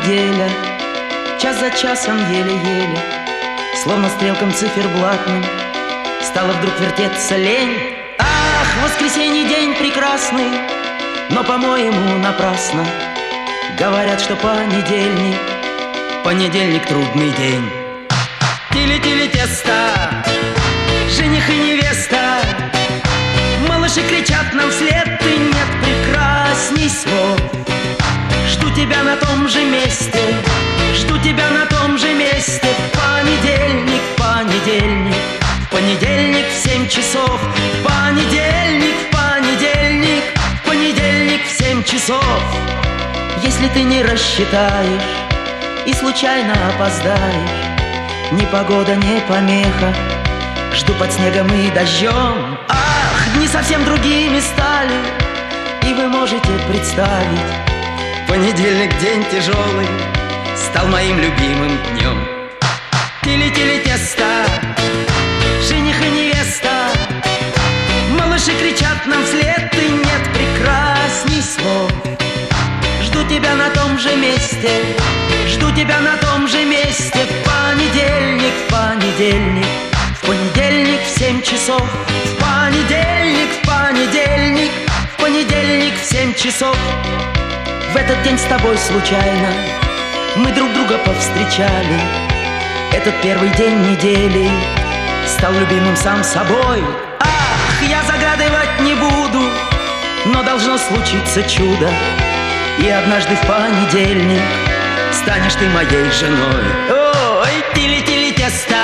неделя, час за часом еле-еле, словно стрелкам циферблатным стала вдруг вертеться лень. Ах, воскресенье день прекрасный, но, по-моему, напрасно говорят, что понедельник трудный день. Тили-тили тесто, жених и невеста, малыши кричат нам вслед, ты нет прекрасней слов. Жду тебя на том же месте, жду тебя на том же месте. Понедельник, понедельник, понедельник в 7 часов. Понедельник, понедельник, понедельник в 7 часов. Если ты не рассчитаешь и случайно опоздаешь, ни погода, ни помеха, жду под снегом и дождем. Ах, дни совсем другими стали, и вы можете представить, понедельник, день тяжелый, стал моим любимым днем. Тили-тили тесто, жених и невеста, малыши кричат нам вслед, ты нет прекрасней слов. Жду тебя на том же месте, жду тебя на том же месте. Понедельник, понедельник, в понедельник в 7 часов. В понедельник, в понедельник, в понедельник в 7 часов. В этот день с тобой случайно мы друг друга повстречали. Этот первый день недели стал любимым сам собой. Ах, я загадывать не буду, но должно случиться чудо, и однажды в понедельник станешь ты моей женой. Ой, тили-тили тесто,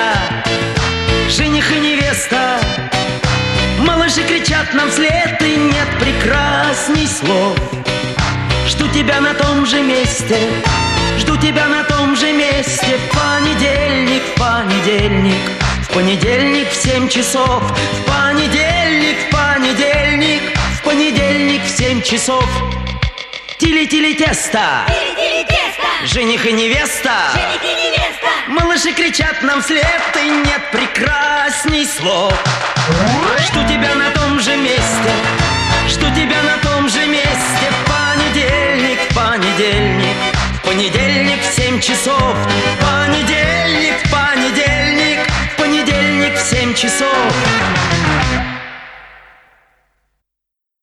жених и невеста, малыши кричат нам вслед, и нет прекрасней слов. Жду тебя на том же месте, жду тебя на том же месте. В понедельник, в понедельник, в понедельник в 7 часов. В понедельник, в понедельник, в понедельник в 7 часов. Тили-тили тесто, жених и невеста, малыши кричат нам вслед, и нет прекрасней слов. Жду тебя на том же месте, жду тебя на том же месте.